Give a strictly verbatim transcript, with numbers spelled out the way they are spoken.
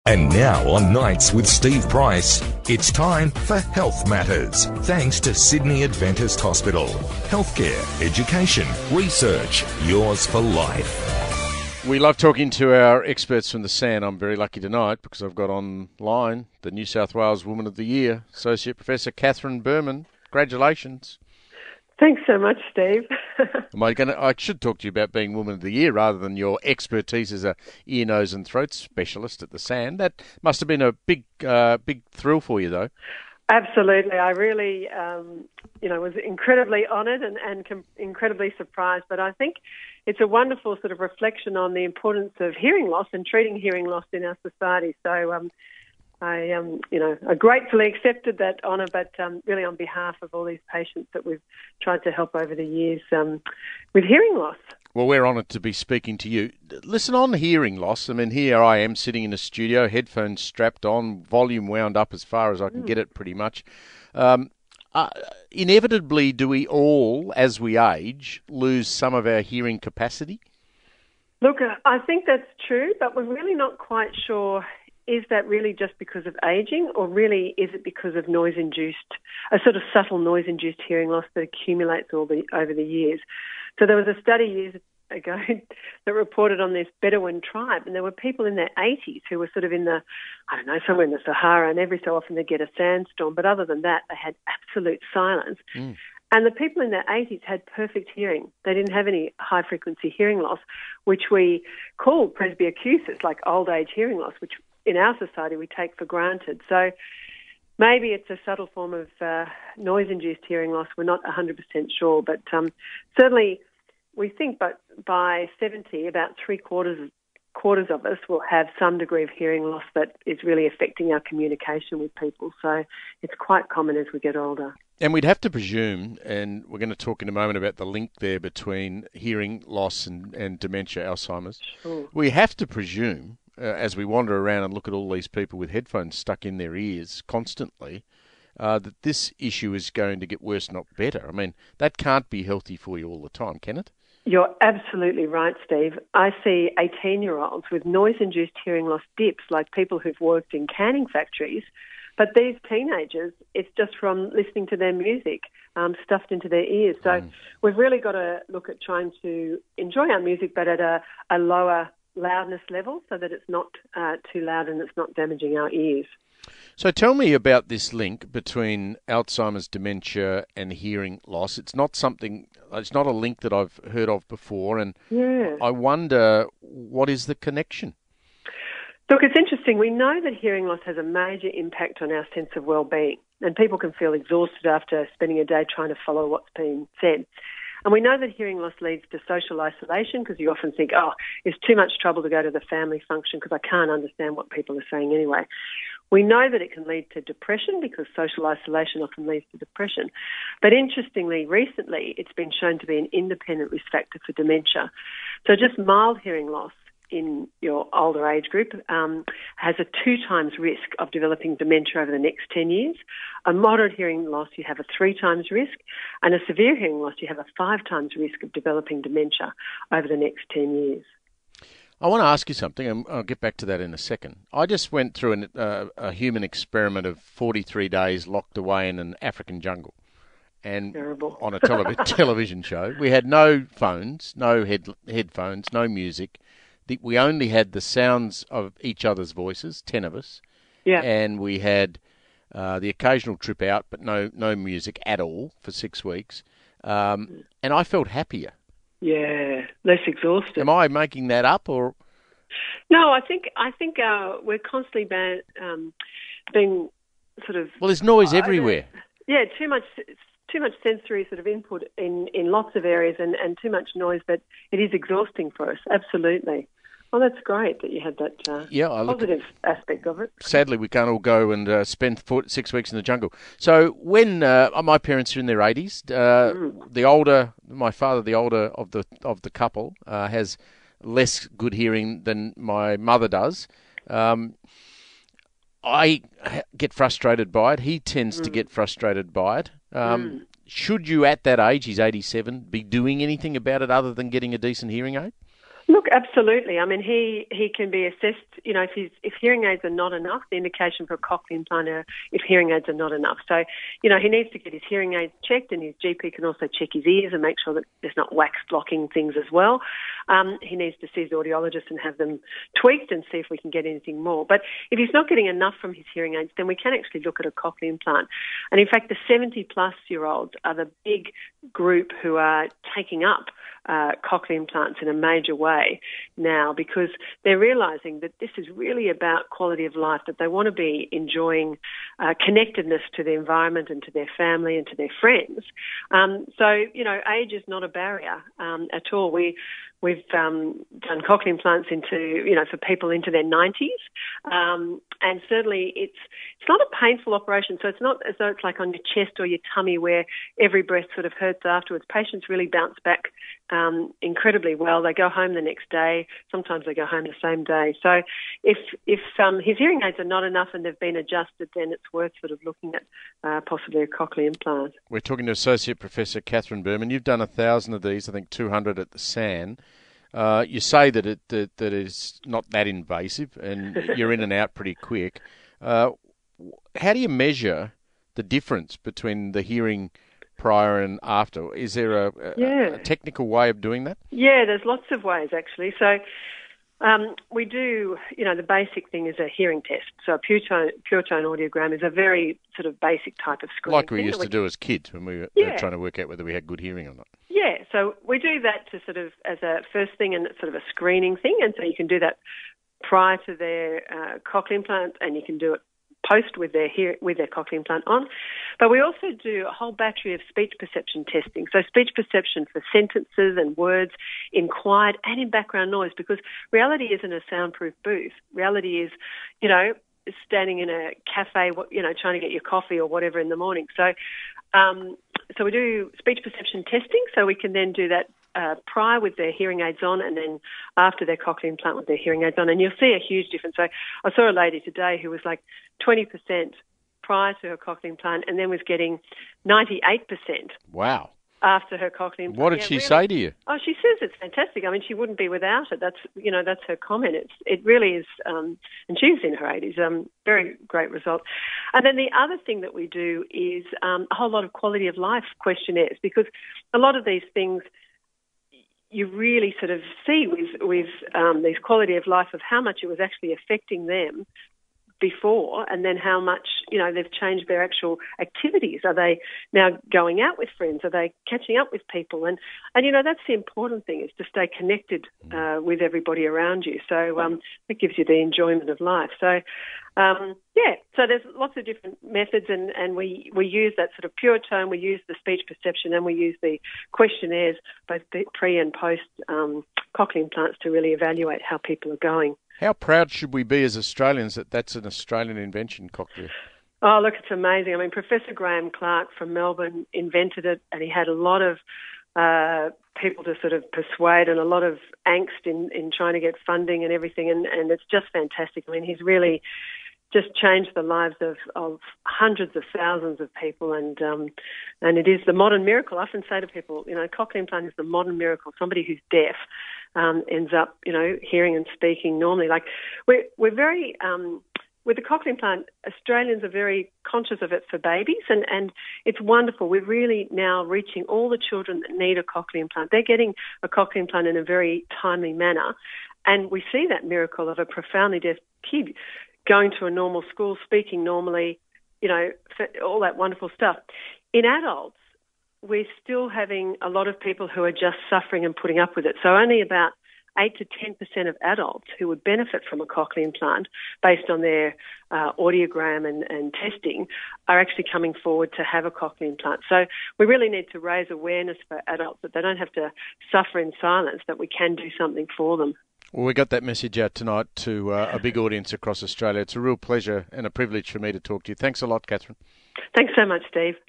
And now on Nights with Steve Price, it's time for Health Matters. Thanks to Sydney Adventist Hospital. Healthcare, education, research, yours for life. We love talking to our experts from the S A N. I'm very lucky tonight because I've got online the New South Wales Woman of the Year, Associate Professor Catherine Berman. Congratulations. Thanks so much, Steve. Am I going to, I should talk to you about being Woman of the Year rather than your expertise as a ear, nose and throat specialist at the S A N. That must have been a big, uh, big thrill for you, though. Absolutely. I really, um, you know, was incredibly honoured and, and com- incredibly surprised. But I think it's a wonderful sort of reflection on the importance of hearing loss and treating hearing loss in our society. So, um, I, um, you know, I gratefully accepted that honour, but um, really on behalf of all these patients that we've tried to help over the years um, with hearing loss. Well, we're honoured to be speaking to you. Listen, on hearing loss, I mean, here I am sitting in a studio, headphones strapped on, volume wound up as far as I can mm. get it pretty much. Um, uh, inevitably, do we all, as we age, lose some of our hearing capacity? Look, I think that's true, but we're really not quite sure. Is that really just because of ageing, or really is it because of noise-induced, a sort of subtle noise-induced hearing loss that accumulates all the over the years? So there was a study years ago that reported on this Bedouin tribe, and there were people in their eighties who were sort of in the, I don't know, somewhere in the Sahara, and every so often they'd get a sandstorm, but other than that, they had absolute silence. Mm. And the people in their eighties had perfect hearing. They didn't have any high-frequency hearing loss, which we call presbyocusis, like old-age hearing loss, which in our society we take for granted. So maybe it's a subtle form of uh, noise-induced hearing loss. We're not one hundred percent sure, but um, certainly we think but by seventy, about three-quarters quarters of us will have some degree of hearing loss that is really affecting our communication with people. So it's quite common as we get older. And we'd have to presume, and we're going to talk in a moment about the link there between hearing loss and, and dementia, Alzheimer's. Sure. We have to presume, uh, as we wander around and look at all these people with headphones stuck in their ears constantly, uh, that this issue is going to get worse, not better. I mean, that can't be healthy for you all the time, can it? You're absolutely right, Steve. I see eighteen-year-olds with noise-induced hearing loss dips, like people who've worked in canning factories. But these teenagers, it's just from listening to their music um, stuffed into their ears. So mm. we've really got to look at trying to enjoy our music, but at a, a lower loudness level so that it's not uh, too loud and it's not damaging our ears. So tell me about this link between Alzheimer's, dementia and hearing loss. It's not something, it's not a link that I've heard of before, and yeah. I wonder, what is the connection? Look, it's interesting. We know that hearing loss has a major impact on our sense of well-being, and people can feel exhausted after spending a day trying to follow what's being said. And we know that hearing loss leads to social isolation because you often think, oh, it's too much trouble to go to the family function because I can't understand what people are saying anyway. We know that it can lead to depression because social isolation often leads to depression. But interestingly, recently, it's been shown to be an independent risk factor for dementia. So just mild hearing loss in your older age group um, has a two times risk of developing dementia over the next ten years. A moderate hearing loss, you have a three times risk, and a severe hearing loss, you have a five times risk of developing dementia over the next ten years. I want to ask you something, and I'll get back to that in a second. I just went through an, uh, a human experiment of forty-three days locked away in an African jungle. And Terrible. on a tele- television show. We had no phones, no head- headphones, no music. We only had the sounds of each other's voices, ten of us, yeah. and we had uh, the occasional trip out, but no no music at all for six weeks. Um, and I felt happier. Yeah, less exhausted. Am I making that up, or? No, I think I think uh, we're constantly ban- um, being sort of. Well, there's noise uh, everywhere. Yeah, too much. Too much sensory sort of input in, in lots of areas, and, and too much noise, but it is exhausting for us. Absolutely. Well, that's great that you had that uh, yeah, I positive look, aspect of it. Sadly, we can't all go and uh, spend four, six weeks in the jungle. So when uh, my parents are in their eighties, uh, mm. the older, my father, the older of the of the couple, uh, has less good hearing than my mother does. Um, I get frustrated by it. He tends mm. to get frustrated by it. Um, mm. Should you, at that age, he's eighty-seven, be doing anything about it other than getting a decent hearing aid? Look, absolutely. I mean, he, he can be assessed, you know, if he's, if hearing aids are not enough, the indication for a cochlear implant are if hearing aids are not enough. So, you know, he needs to get his hearing aids checked, and his G P can also check his ears and make sure that there's not wax blocking things as well. Um, he needs to see his audiologist and have them tweaked and see if we can get anything more. But if he's not getting enough from his hearing aids, then we can actually look at a cochlear implant. And in fact, the seventy-plus-year-olds are the big group who are taking up uh, cochlear implants in a major way now, because they're realising that this is really about quality of life, that they want to be enjoying uh, connectedness to the environment and to their family and to their friends. Um, so, you know, age is not a barrier um, at all. We We've um, done cochlear implants into, you know, for people into their nineties, um, and certainly it's it's not a painful operation. So it's not as though it's like on your chest or your tummy where every breath sort of hurts afterwards. Patients really bounce back um, incredibly well. They go home the next day. Sometimes they go home the same day. So if if um, his hearing aids are not enough and they've been adjusted, then it's worth sort of looking at uh, possibly a cochlear implant. We're talking to Associate Professor Catherine Berman. You've done a thousand of these, I think two hundred at the S A N. Uh, you say that it that, that it's not that invasive and you're in and out pretty quick. Uh, how do you measure the difference between the hearing prior and after? Is there a, a, yeah. a technical way of doing that? Yeah, there's lots of ways actually. So um, we do, you know, the basic thing is a hearing test. So a pure tone, pure tone audiogram is a very sort of basic type of screening. Like we used we, to do as kids when we were yeah. trying to work out whether we had good hearing or not. Yeah, so we do that to sort of as a first thing and sort of a screening thing, and so you can do that prior to their uh, cochlear implant, and you can do it post with their hear- with their cochlear implant on. But we also do a whole battery of speech perception testing, so speech perception for sentences and words in quiet and in background noise, because reality isn't a soundproof booth. Reality is, you know, standing in a cafe, you know, trying to get your coffee or whatever in the morning. So. Um, So we do speech perception testing, so we can then do that uh, prior with their hearing aids on, and then after their cochlear implant with their hearing aids on. And you'll see a huge difference. So I saw a lady today who was like twenty percent prior to her cochlear implant, and then was getting ninety-eight percent. Wow. After her cochlear implant. What did yeah, she really, say to you? Oh, she says it's fantastic. I mean, she wouldn't be without it. That's, you know, that's her comment. It's, it really is, um, and she's in her eighties, um, very great result. And then the other thing that we do is um, a whole lot of quality of life questionnaires, because a lot of these things you really sort of see with, with um, these quality of life of how much it was actually affecting them before, and then how much, you know, they've changed their actual activities. Are they now going out with friends? Are they catching up with people? And, and you know, that's the important thing, is to stay connected uh, with everybody around you. So um, it gives you the enjoyment of life. So, um, yeah, so there's lots of different methods, and, and we, we use that sort of pure tone, we use the speech perception, and we use the questionnaires, both pre and post um, cochlear implants, to really evaluate how people are going. How proud should we be as Australians that that's an Australian invention, cochlear? Oh, look, it's amazing. I mean, Professor Graham Clark from Melbourne invented it, and he had a lot of uh, people to sort of persuade, and a lot of angst in, in trying to get funding and everything, and, and it's just fantastic. I mean, he's really just changed the lives of, of hundreds of thousands of people, and um, and it is the modern miracle. I often say to people, you know, cochlear implant is the modern miracle. Somebody who's deaf um, ends up, you know, hearing and speaking normally. Like we're we're very um, with the cochlear implant, Australians are very conscious of it for babies, and, and it's wonderful. We're really now reaching all the children that need a cochlear implant. They're getting a cochlear implant in a very timely manner, and we see that miracle of a profoundly deaf kid going to a normal school, speaking normally, you know, all that wonderful stuff. In adults, we're still having a lot of people who are just suffering and putting up with it. So only about eight to ten percent of adults who would benefit from a cochlear implant, based on their uh, audiogram and, and testing, are actually coming forward to have a cochlear implant. So we really need to raise awareness for adults that they don't have to suffer in silence, that we can do something for them. Well, we got that message out tonight to uh, a big audience across Australia. It's a real pleasure and a privilege for me to talk to you. Thanks a lot, Catherine. Thanks so much, Steve.